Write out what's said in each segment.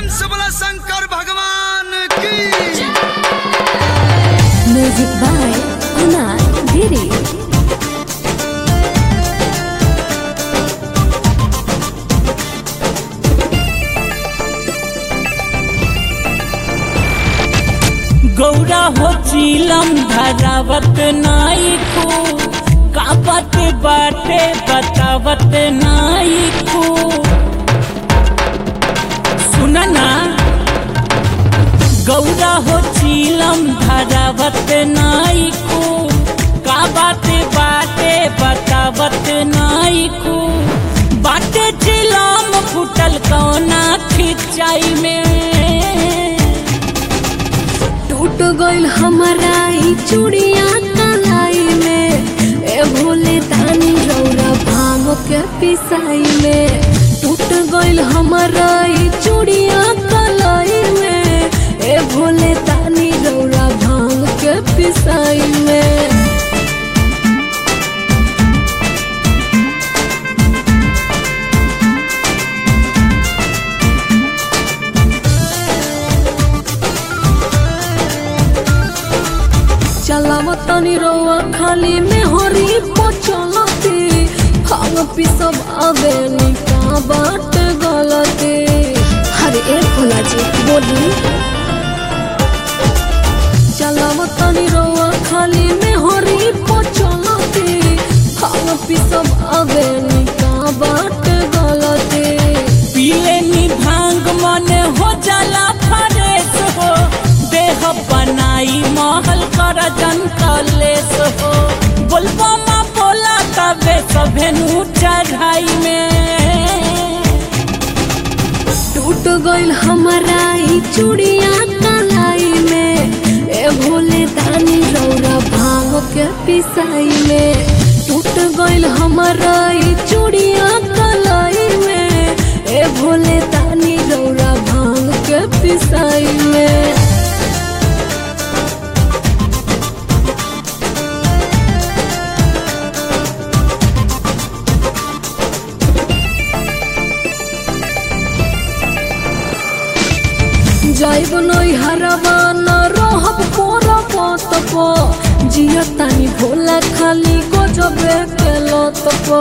प्रेम से बोला शंकर भगवान की। Music by Kumar Giri. गौरा हो चीलम धरावत नाई को कापत बाटे बतावत नाई को सुनना। गौरा हो चीलम धरावत नाई को कापत बाटे बतावत नाई को बाटे चिलम फुटल कौना खिंचाई में टूट गइल हमारा ई चूड़िया कलाई में ए भोले तानी रौरा भांग के पिसाई में। टूट गइल हमारा ई चूड़िया कलाई में ए भोले तानी रौरा भांग के पिसाई में। चलावतनी रौआ खाली में हरी पचलते हम पिसब आवेली का बाट गलते। हरे ए भोला जी बोली। चलावतनी रौआ खाली में हरी पचलते हम पिसब आवेली का बाट गलते। पीले नी भांग मन हो जाला फरेस हो देह बनाई महल कर जनकलेस हो बोलबा मा बोला तबे सभेनु चढ़ाई में। टूट गइल हमारा ई चूड़िया कलाई में ए भोले तानी रौरा भांग के पिसाई में। टूट गइल हमारा ई चूड़िया कलाई में ए भोले तानी रौरा भांग के पिसाई में। जाइब नई हरवा न रहब पोरबत प जिया तानी भोला खाली गजबे के लत प।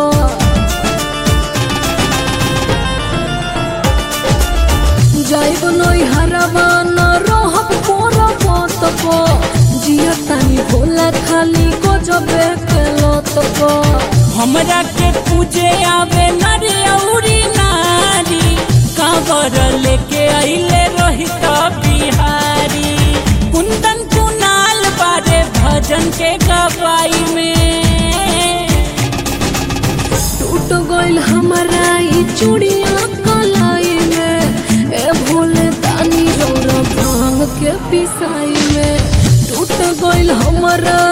जाइब नई हरवा न रहब पोरबत प जिया तानी भोला खाली गजबे के लत प। हमरा के पूजे आवे नरी औरी नारी कांवर लेके आइले रोहित बिहारी कुंदन कुनाल बारे भजन के गवाई में। टूट गइल हमारा ई चूड़िया कलाई में ए भोले तानी रौरा भांग के पिसाई में। टूट गइल हमारा